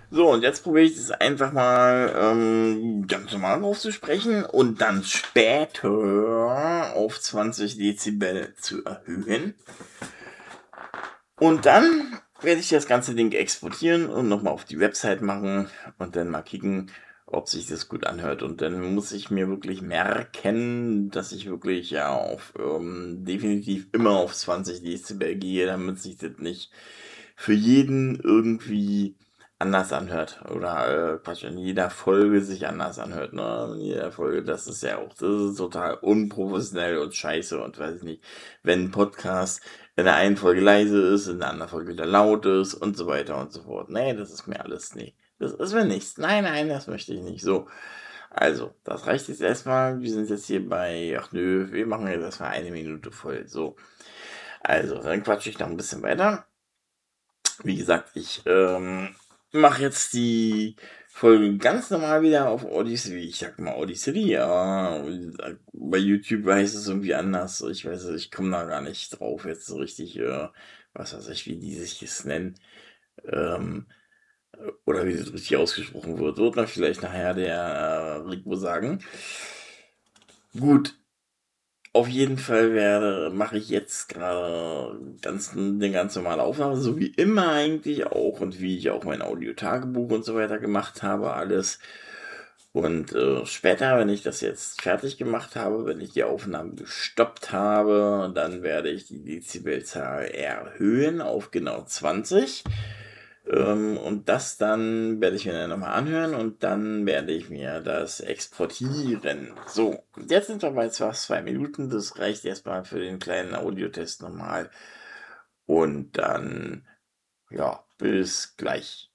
So, und jetzt probiere ich das einfach mal ganz normal aufzusprechen und dann später auf 20 Dezibel zu erhöhen. Und dann werde ich das ganze Ding exportieren und nochmal auf die Website machen und dann mal kicken, ob sich das gut anhört. Und dann muss ich mir wirklich merken, dass ich wirklich ja auf definitiv immer auf 20 Dezibel gehe, damit sich das nicht für jeden irgendwie anders anhört. Oder Quatsch, in jeder Folge sich anders anhört. Ne? In jeder Folge, das ist total unprofessionell und scheiße und weiß ich nicht. Wenn ein Podcast in der einen Folge leise ist, in der anderen Folge wieder laut ist und so weiter und so fort. Nee, das ist mir alles nicht. Das ist mir nichts. Nein, nein, das möchte ich nicht. So, also, das reicht jetzt erstmal. Wir sind jetzt hier bei, ach nö, wir machen jetzt erstmal 1 Minute voll. So, also, dann quatsche ich noch ein bisschen weiter. Wie gesagt, ich mache jetzt die Folge ganz normal wieder auf Odyssey. Ich sag mal Odyssey, ja. Bei YouTube heißt es irgendwie anders. Ich weiß es, ich komme da gar nicht drauf jetzt so richtig, was weiß ich, wie die sich das nennen. Ähm, oder wie das richtig ausgesprochen wird. Wird man vielleicht nachher der Rico sagen. Gut, auf jeden Fall mache ich jetzt gerade eine ganz normale Aufnahme, so wie immer eigentlich auch und wie ich auch mein Audio-Tagebuch und so weiter gemacht habe, alles. Und später, wenn ich das jetzt fertig gemacht habe, wenn ich die Aufnahme gestoppt habe, dann werde ich die Dezibelzahl erhöhen auf genau 20. Und das dann werde ich mir dann nochmal anhören und dann werde ich mir das exportieren. So, und jetzt sind wir bei 2 Minuten. Das reicht erstmal für den kleinen Audiotest nochmal. Und dann, ja, bis gleich.